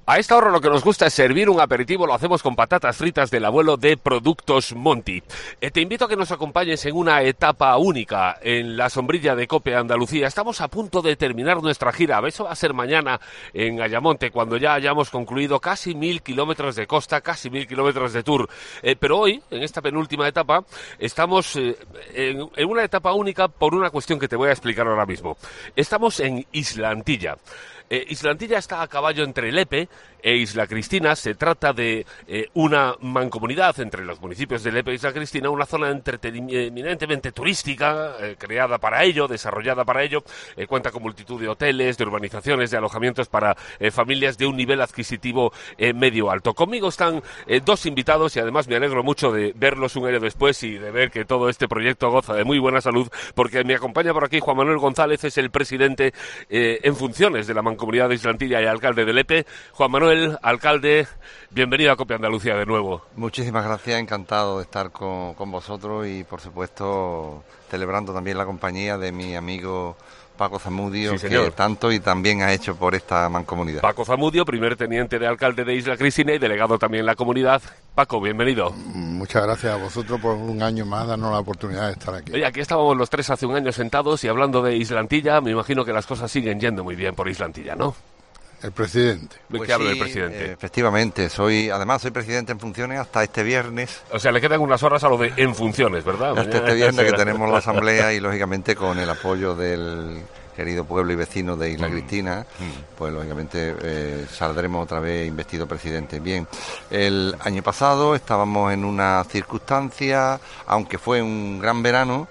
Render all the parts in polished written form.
A esta hora lo que nos gusta es servir un aperitivo, lo hacemos con patatas fritas del abuelo de Productos Monti. Te invito a que nos acompañes en una etapa única en la sombrilla de COPE Andalucía. Estamos a punto de terminar nuestra gira, eso va a ser mañana en Ayamonte, cuando ya hayamos concluido casi 1000 kilómetros de costa, casi 1000 kilómetros de tour. Pero hoy, en esta penúltima etapa, estamos en una etapa única por una cuestión que te voy a explicar ahora mismo. Estamos en Isla Antilla. Isla Antilla está a caballo entre Lepe e Isla Cristina. Se trata de una mancomunidad entre los municipios de Lepe e Isla Cristina, una zona eminentemente turística, creada para ello, desarrollada para ello. Cuenta con multitud de hoteles, de urbanizaciones, de alojamientos para familias de un nivel adquisitivo medio alto. Conmigo están dos invitados y además me alegro mucho de verlos un año después y de ver que todo este proyecto goza de muy buena salud, porque me acompaña por aquí Juan Manuel González, es el presidente en funciones de la Mancomunidad de Isla Antilla y alcalde de Lepe. Juan Manuel, alcalde, bienvenido a COPE Andalucía de nuevo. Muchísimas gracias, encantado de estar con vosotros y por supuesto celebrando también la compañía de mi amigo Paco Zamudio, sí, que tanto y también ha hecho por esta mancomunidad. Paco Zamudio, primer teniente de alcalde de Isla Cristina y delegado también en la comunidad. Paco, bienvenido. Muchas gracias a vosotros por un año más darnos la oportunidad de estar aquí. Oye, aquí estábamos los tres hace un año sentados y hablando de Isla Antilla, me imagino que las cosas siguen yendo muy bien por Isla Antilla, ¿no? El presidente. ¿De qué habla el presidente? Efectivamente, soy presidente en funciones hasta este viernes. O sea, le quedan unas horas a lo de en funciones, ¿verdad? Hasta este viernes que tenemos la asamblea y lógicamente con el apoyo del querido pueblo y vecino de Isla Cristina, pues lógicamente saldremos otra vez investido presidente. Bien, el año pasado estábamos en una circunstancia, aunque fue un gran verano,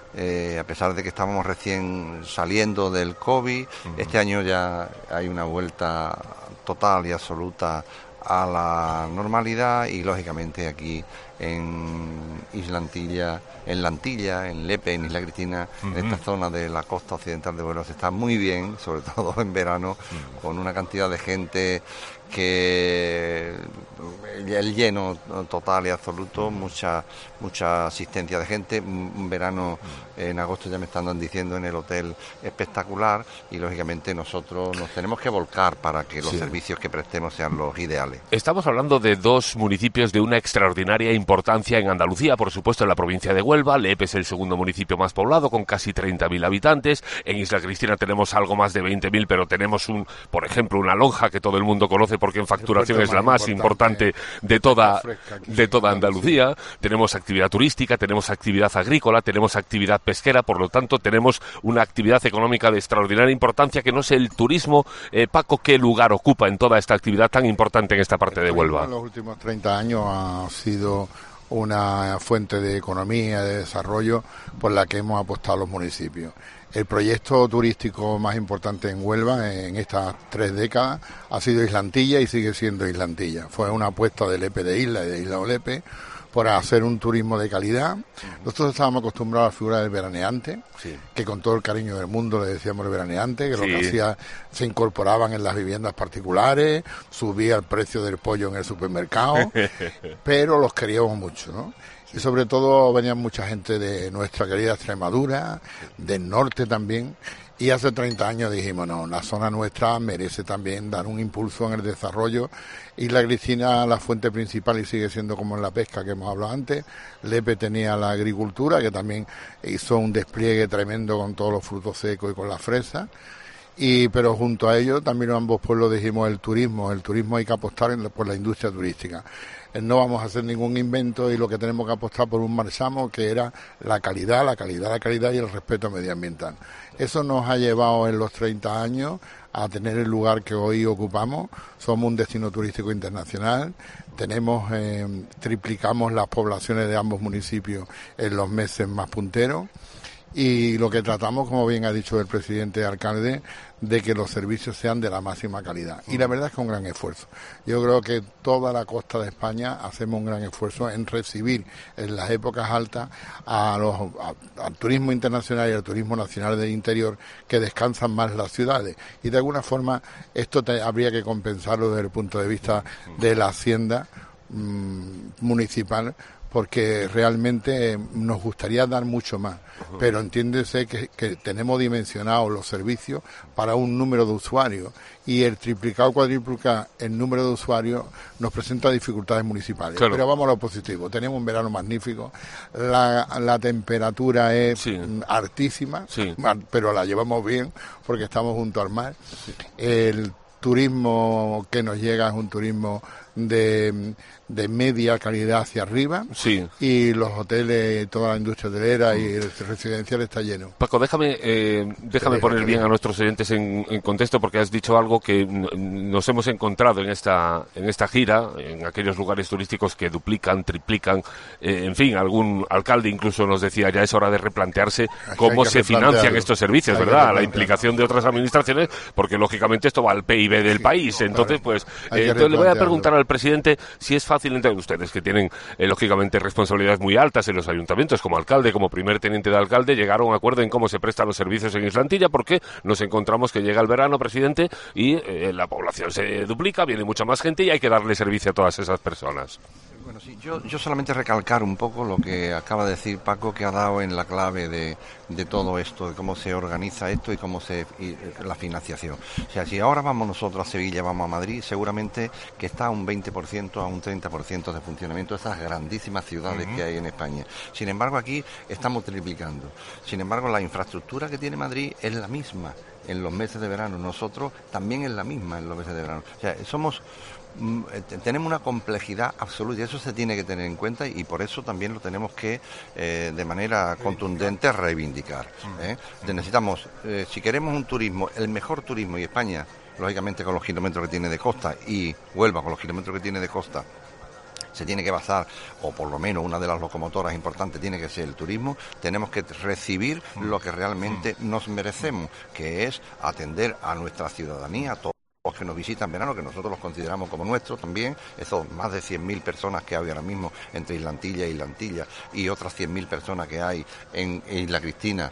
a pesar de que estábamos recién saliendo del COVID, este año ya hay una vuelta total y absoluta a la normalidad y lógicamente aquí en Isla Antilla, en La Antilla, en Lepe, en Isla Cristina, en esta zona de la costa occidental de Huelva se está muy bien, sobre todo en verano, con una cantidad de gente que el lleno total y absoluto, mucha asistencia de gente, un verano en agosto ya me están diciendo en el hotel espectacular y lógicamente nosotros nos tenemos que volcar para que los servicios que prestemos sean los ideales. Estamos hablando de dos municipios de una extraordinaria importancia en Andalucía, por supuesto en la provincia de Huelva. Lepe es el segundo municipio más poblado con casi 30.000 habitantes. En Isla Cristina tenemos algo más de 20.000, pero tenemos por ejemplo una lonja que todo el mundo conoce porque en facturación es la más importante de toda Andalucía. Tenemos actividad turística, tenemos actividad agrícola, tenemos actividad pesquera, por lo tanto tenemos una actividad económica de extraordinaria importancia que no sé el turismo, Paco, qué lugar ocupa en toda esta actividad tan importante en esta parte de Huelva. En los últimos 30 años ha sido una fuente de economía, de desarrollo por la que hemos apostado los municipios. El proyecto turístico más importante en Huelva en estas 3 décadas ha sido Isla Antilla y sigue siendo Isla Antilla. Fue una apuesta de Lepe de Isla y de Isla Olepe por hacer un turismo de calidad. Nosotros estábamos acostumbrados a la figura del veraneante, que con todo el cariño del mundo le decíamos el veraneante, que lo que hacía, se incorporaban en las viviendas particulares, subía el precio del pollo en el supermercado, pero los queríamos mucho, ¿no? Y sobre todo venían mucha gente de nuestra querida Extremadura, del norte también, y hace 30 años dijimos, no, la zona nuestra merece también dar un impulso en el desarrollo. Isla Cristina, la fuente principal y sigue siendo como en la pesca que hemos hablado antes. Lepe tenía la agricultura, que también hizo un despliegue tremendo con todos los frutos secos y con las fresas. Pero junto a ello también en ambos pueblos dijimos el turismo hay que apostar por la industria turística. No vamos a hacer ningún invento y lo que tenemos que apostar por un marchamo que era la calidad y el respeto medioambiental. Eso nos ha llevado en los 30 años a tener el lugar que hoy ocupamos. Somos un destino turístico internacional, triplicamos las poblaciones de ambos municipios en los meses más punteros. Y lo que tratamos, como bien ha dicho el presidente alcalde, de que los servicios sean de la máxima calidad. Y la verdad es que un gran esfuerzo. Yo creo que toda la costa de España hacemos un gran esfuerzo en recibir en las épocas altas al turismo internacional y al turismo nacional del interior, que descansan más las ciudades. Y de alguna forma esto habría que compensarlo desde el punto de vista de la hacienda municipal, porque realmente nos gustaría dar mucho más, pero entiéndese que tenemos dimensionados los servicios para un número de usuarios y el triplicar o cuadriplicar el número de usuarios nos presenta dificultades municipales. Claro. Pero vamos a lo positivo, tenemos un verano magnífico, la temperatura es altísima, pero la llevamos bien porque estamos junto al mar. El turismo que nos llega es un turismo de media calidad hacia arriba, y los hoteles, toda la industria hotelera y el residencial está lleno. Paco, déjame poner bien a nuestros oyentes en contexto, porque has dicho algo que nos hemos encontrado en esta gira, en aquellos lugares turísticos que duplican, triplican, en fin, algún alcalde incluso nos decía, ya es hora de replantearse cómo se financian estos servicios, ¿verdad? La implicación de otras administraciones, porque lógicamente esto va al PIB del país. Entonces, pues, entonces le voy a preguntar al presidente si es fácil entre ustedes, que tienen lógicamente responsabilidades muy altas en los ayuntamientos, como alcalde, como primer teniente de alcalde, llegar a un acuerdo en cómo se prestan los servicios en Islantilla, porque nos encontramos que llega el verano, presidente, y la población se duplica, viene mucha más gente y hay que darle servicio a todas esas personas. Bueno, sí, yo solamente recalcar un poco lo que acaba de decir Paco, que ha dado en la clave de todo esto, de cómo se organiza esto y cómo la financiación. O sea, si ahora vamos nosotros a Sevilla, vamos a Madrid, seguramente que está a un 20%, a un 30% de funcionamiento de esas grandísimas ciudades que hay en España. Sin embargo, aquí estamos triplicando. Sin embargo, la infraestructura que tiene Madrid es la misma en los meses de verano. Nosotros también es la misma en los meses de verano. O sea, tenemos una complejidad absoluta y eso se tiene que tener en cuenta, y por eso también lo tenemos que de manera contundente reivindicar. Necesitamos, si queremos un turismo, el mejor turismo, y España, lógicamente con los kilómetros que tiene de costa, y Huelva con los kilómetros que tiene de costa, se tiene que basar, o por lo menos una de las locomotoras importantes tiene que ser el turismo. Tenemos que recibir lo que realmente nos merecemos, que es atender a nuestra ciudadanía, a todos los que nos visitan en verano, que nosotros los consideramos como nuestros también, esos más de 100.000 personas que hay ahora mismo entre Islantilla y otras 100.000 personas que hay en Isla Cristina,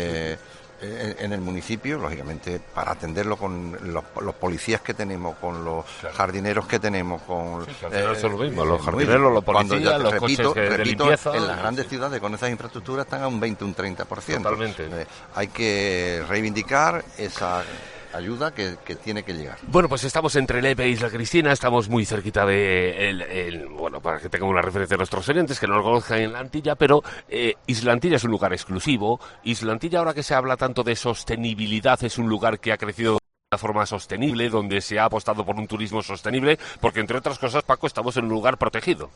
en el municipio, lógicamente, para atenderlo con los policías que tenemos, con los jardineros que tenemos, con... eso es lo mismo, los jardineros, los policías, los coches de limpieza... En las grandes ciudades con esas infraestructuras están a un 20, un 30%. Totalmente. Hay que reivindicar esa ayuda que tiene que llegar. Bueno, pues estamos entre Lepe e Isla Cristina, estamos muy cerquita de bueno, para que tengan una referencia a nuestros oyentes, que no lo conozcan en la Antilla, pero Islantilla es un lugar exclusivo. Islantilla, ahora que se habla tanto de sostenibilidad, es un lugar que ha crecido de una forma sostenible, donde se ha apostado por un turismo sostenible, porque entre otras cosas, Paco, estamos en un lugar protegido.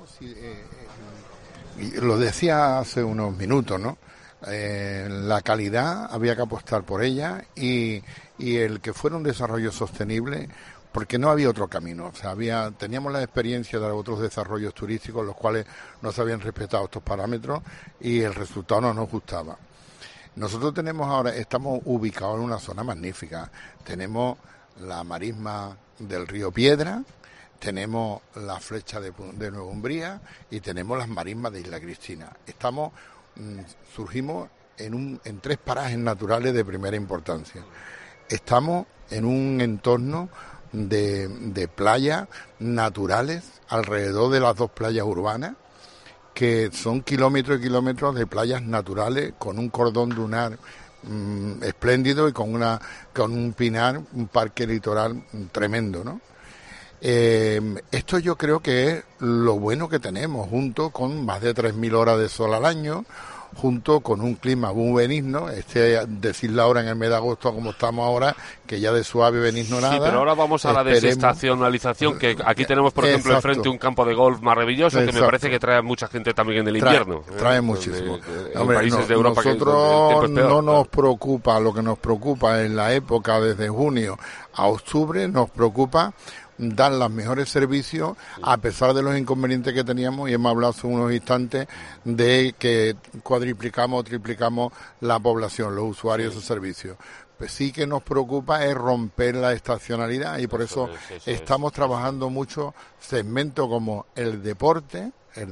Lo decía hace unos minutos, ¿no? La calidad había que apostar por ella y el que fuera un desarrollo sostenible, porque no había otro camino. O sea, teníamos la experiencia de otros desarrollos turísticos los cuales no se habían respetado estos parámetros y el resultado no nos gustaba. Nosotros estamos ubicados en una zona magnífica. Tenemos la marisma del río Piedra, tenemos la flecha de Nueva Umbría y tenemos las marismas de Isla Cristina. Surgimos en 3 parajes naturales de primera importancia. Estamos en un entorno de playas naturales alrededor de las 2 playas urbanas, que son kilómetros y kilómetros de playas naturales con un cordón dunar espléndido y con un pinar, un parque litoral tremendo, ¿no? Esto yo creo que es lo bueno que tenemos, junto con más de 3.000 horas de sol al año, junto con un clima muy benigno, decirlo ahora en el mes de agosto como estamos ahora, que ya de suave benigno nada. Sí, pero ahora vamos a la desestacionalización, que aquí tenemos, por ejemplo, enfrente un campo de golf maravilloso, que me parece que trae mucha gente también en el invierno. Trae muchísimo. Hombre, países de Europa nosotros no nos preocupa, lo que nos preocupa en la época desde junio a octubre, nos preocupa dar los mejores servicios a pesar de los inconvenientes que teníamos, y hemos hablado hace unos instantes de que cuadriplicamos o triplicamos la población, los usuarios de esos servicios. Pues sí que nos preocupa es romper la estacionalidad, y por eso estamos trabajando mucho segmentos como el deporte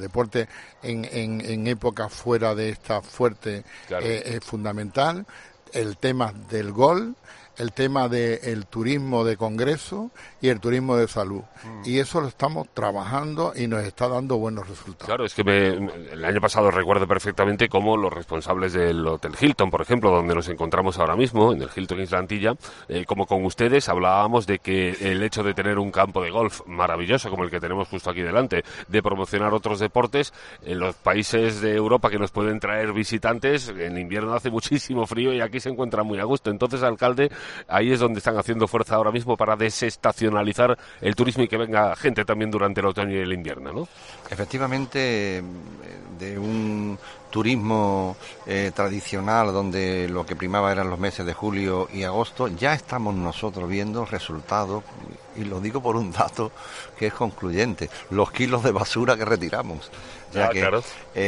en épocas fuera de esta fuerte, es fundamental, el tema del golf, el tema del turismo de congreso y el turismo de salud. Y eso lo estamos trabajando y nos está dando buenos resultados. Claro, es que el año pasado recuerdo perfectamente cómo los responsables del Hotel Hilton, por ejemplo, donde nos encontramos ahora mismo, en el Hilton Isla Antilla, como con ustedes hablábamos de que el hecho de tener un campo de golf maravilloso como el que tenemos justo aquí delante, de promocionar otros deportes, en los países de Europa que nos pueden traer visitantes, en invierno hace muchísimo frío y aquí se encuentra muy a gusto. Entonces, alcalde, ahí es donde están haciendo fuerza ahora mismo para desestacionalizar el turismo y que venga gente también durante el otoño y el invierno, ¿no? Efectivamente, de un turismo tradicional donde lo que primaba eran los meses de julio y agosto, ya estamos nosotros viendo resultados, y lo digo por un dato que es concluyente: los kilos de basura que retiramos. Ya que claro.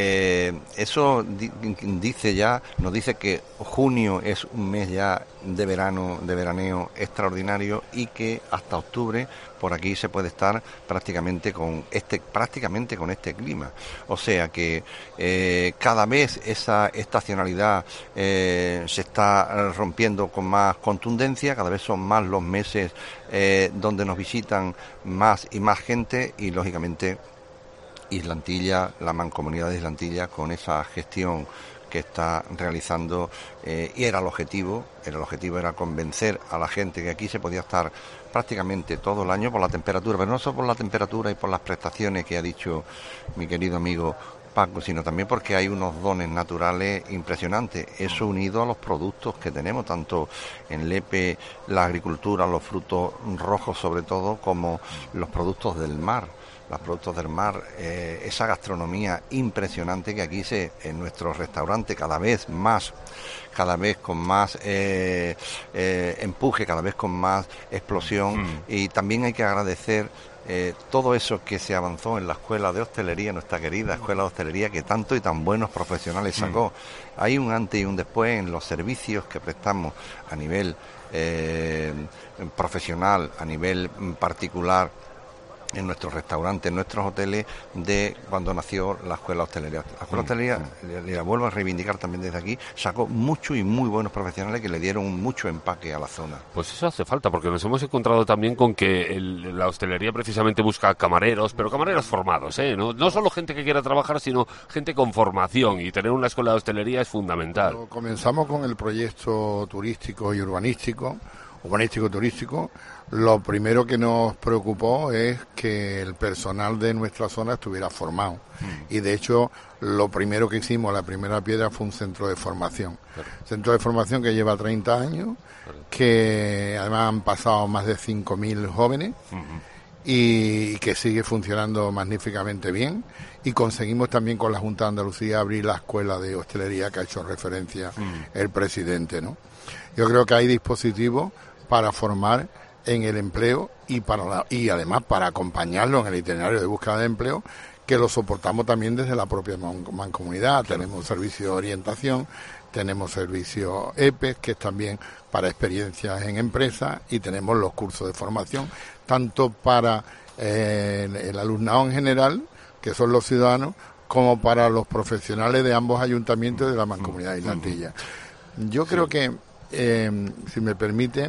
Eso nos dice que junio es un mes ya de verano, de veraneo extraordinario, y que hasta octubre por aquí se puede estar prácticamente con este clima. O sea que cada vez esa estacionalidad se está rompiendo con más contundencia, cada vez son más los meses donde nos visitan más y más gente, y lógicamente Isla Antilla, la Mancomunidad de Isla Antilla, con esa gestión que está realizando, y el objetivo era convencer a la gente que aquí se podía estar prácticamente todo el año por la temperatura, pero no solo por la temperatura y por las prestaciones que ha dicho mi querido amigo Paco, sino también porque hay unos dones naturales impresionantes. Eso unido a los productos que tenemos, tanto en Lepe, la agricultura, los frutos rojos sobre todo, como los productos del mar. Los productos del mar, esa gastronomía impresionante que aquí en nuestros restaurantes cada vez con más empuje, cada vez con más explosión. Y también hay que agradecer todo eso que se avanzó en la escuela de hostelería, nuestra querida escuela de hostelería, que tanto y tan buenos profesionales sacó. Hay un antes y un después en los servicios que prestamos a nivel profesional, a nivel particular, en nuestros restaurantes, en nuestros hoteles, de cuando nació la escuela hostelería. La escuela hostelería, y la vuelvo a reivindicar también desde aquí, sacó muchos y muy buenos profesionales que le dieron mucho empaque a la zona. Pues eso hace falta, porque nos hemos encontrado también con que la hostelería precisamente busca camareros, pero camareros formados, no solo gente que quiera trabajar, sino gente con formación, y tener una escuela de hostelería es fundamental. Cuando comenzamos con el proyecto turístico y urbanístico turístico, lo primero que nos preocupó es que el personal de nuestra zona estuviera formado. Y de hecho, lo primero que hicimos, la primera piedra, fue un centro de formación. Claro. Centro de formación que lleva 30 años, que además han pasado más de 5.000 jóvenes, y que sigue funcionando magníficamente bien. Y conseguimos también con la Junta de Andalucía abrir la escuela de hostelería que ha hecho referencia el presidente, ¿no? Yo creo que hay dispositivos para formar en el empleo y además para acompañarlo en el itinerario de búsqueda de empleo, que lo soportamos también desde la propia mancomunidad. Claro. Tenemos servicio de orientación, tenemos servicio EPES, que es también para experiencias en empresas, y tenemos los cursos de formación, tanto para el alumnado en general, que son los ciudadanos, como para los profesionales de ambos ayuntamientos de la Mancomunidad de Isla Antilla. Yo creo que, si me permite,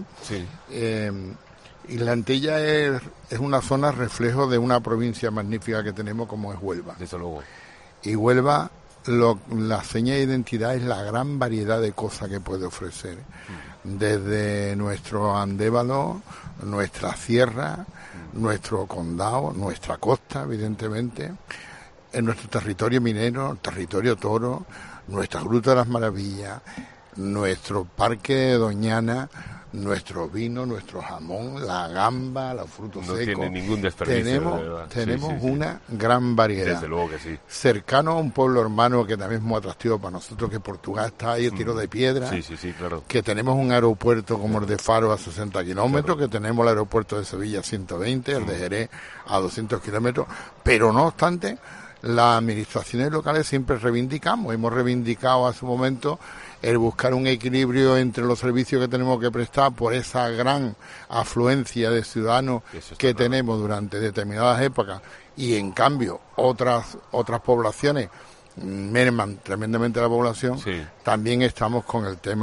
Isla Antilla es una zona reflejo de una provincia magnífica que tenemos, como es Huelva. Desde luego. Y Huelva, la seña de identidad es la gran variedad de cosas que puede ofrecer. Desde nuestro Andévalo, nuestra sierra, nuestro condado, nuestra costa, evidentemente, en nuestro territorio minero, territorio toro, nuestra Gruta de las Maravillas, nuestro parque de Doñana, nuestro vino, nuestro jamón, la gamba, los frutos secos. No tiene ningún desperdicio. Tenemos una gran variedad. Desde luego que sí. Cercano a un pueblo hermano que también es muy atractivo para nosotros, que Portugal está ahí, el Tiro de Piedra. Sí, claro. Que tenemos un aeropuerto como el de Faro a 60 kilómetros, claro. Que tenemos el aeropuerto de Sevilla a 120, el de Jerez a 200 kilómetros. Pero no obstante, las administraciones locales siempre hemos reivindicado a su momento el buscar un equilibrio entre los servicios que tenemos que prestar por esa gran afluencia de ciudadanos que tenemos durante determinadas épocas, y en cambio otras poblaciones merman tremendamente la población. También estamos con el tema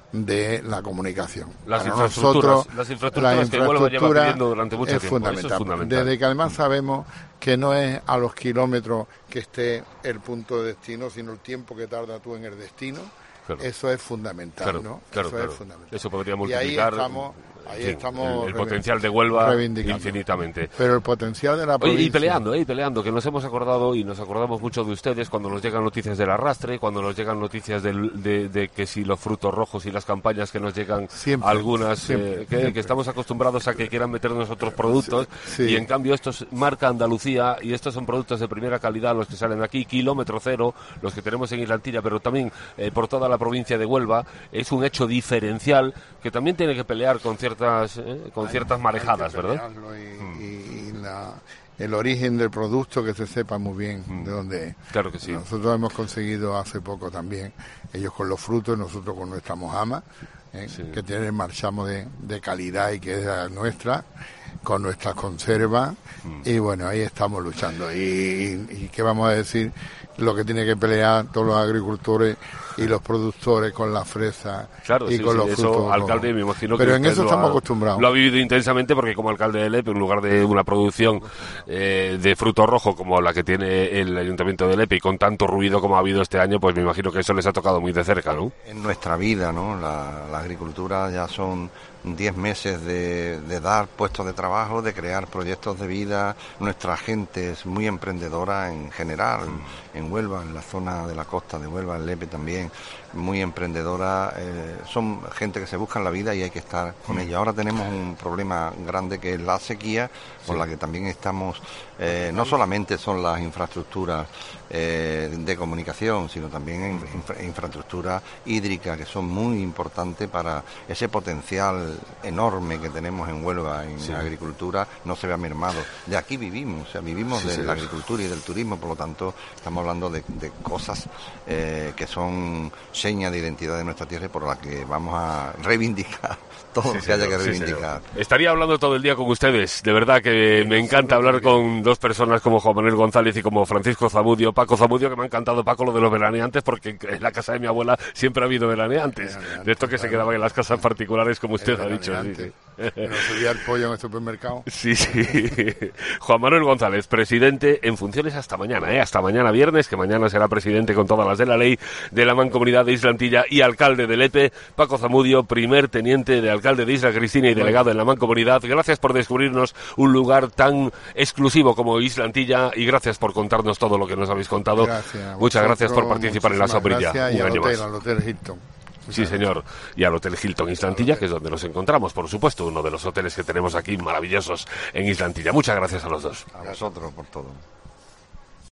de la comunicación. Las Para infraestructuras, nosotros, las infraestructuras que Huelva lleva pidiendo durante mucho es tiempo. fundamental. Eso es fundamental. Desde que además sabemos que no es a los kilómetros que esté el punto de destino, sino el tiempo que tarda tú en el destino. Claro. Eso es fundamental, claro, ¿no? Claro, eso claro. es fundamental. Eso podría multiplicar. Ahí estamos el potencial de Huelva infinitamente. Pero el potencial de la provincia... Y peleando, que nos hemos acordado y nos acordamos mucho de ustedes cuando nos llegan noticias del arrastre, cuando nos llegan noticias de que si los frutos rojos y las campañas que nos llegan algunas, que estamos acostumbrados a que quieran meternos otros productos, y en cambio estos marca Andalucía y estos son productos de primera calidad los que salen aquí, kilómetro cero, los que tenemos en Islantilla, pero también por toda la provincia de Huelva. Es un hecho diferencial que también tiene que pelear con ciertas marejadas, ¿verdad? Y el origen del producto, que se sepa muy bien de dónde es. Claro que sí. Nosotros hemos conseguido hace poco también, ellos con los frutos, nosotros con nuestra mojama, que tiene el marchamo de calidad y que es la nuestra, con nuestras conservas, y bueno, ahí estamos luchando. Y qué vamos a decir, lo que tiene que pelear todos los agricultores y los productores con la fresa y con los frutos. Eso, alcalde, me imagino pero que en eso estamos acostumbrados. Lo ha vivido intensamente, porque como alcalde de Lepe, en lugar de una producción de fruto rojo como la que tiene el Ayuntamiento de Lepe, y con tanto ruido como ha habido este año, pues me imagino que eso les ha tocado muy de cerca, ¿no? En nuestra vida, ¿no? La agricultura ya son 10 meses de dar puestos de trabajo, de crear proyectos de vida. Nuestra gente es muy emprendedora en general, en Huelva, en la zona de la costa de Huelva, en Lepe también, muy emprendedora. Son gente que se buscan la vida y hay que estar con ella. Ahora tenemos un problema grande, que es la sequía, por la que también estamos, no solamente son las infraestructuras de comunicación, sino también infraestructuras hídricas, que son muy importantes para ese potencial enorme que tenemos en Huelva en agricultura, no se vea mermado. De aquí vivimos, vivimos de la agricultura y del turismo, por lo tanto estamos hablando de cosas que son señas de identidad de nuestra tierra y por la que vamos a reivindicar todo lo que haya que reivindicar. Estaría hablando todo el día con ustedes, de verdad que me encanta hablar con dos personas como Juan Manuel González y como Francisco Zamudio, Paco Zamudio, que me ha encantado, Paco, lo de los veraneantes, porque en la casa de mi abuela siempre ha habido veraneantes, de estos que se quedaban en las casas particulares, como usted ha dicho. Que no se veía el pollo en el supermercado. Sí. Juan Manuel González, presidente en funciones hasta mañana, hasta mañana viernes, que mañana será presidente con todas las de la ley de la Mancomunidad de Islantilla, y alcalde de Lepe. Paco Zamudio, primer teniente de alcalde de Isla Cristina y delegado en la Mancomunidad. Gracias por descubrirnos un lugar tan exclusivo como Islantilla, y gracias por contarnos todo lo que nos habéis contado. Muchas gracias por participar en La Sombrilla. Y al Hotel Hilton. Sí, señor. Y al Hotel Hilton Islantilla, que es donde nos encontramos, por supuesto, uno de los hoteles que tenemos aquí maravillosos en Islantilla. Muchas gracias a los dos. A vosotros por todo.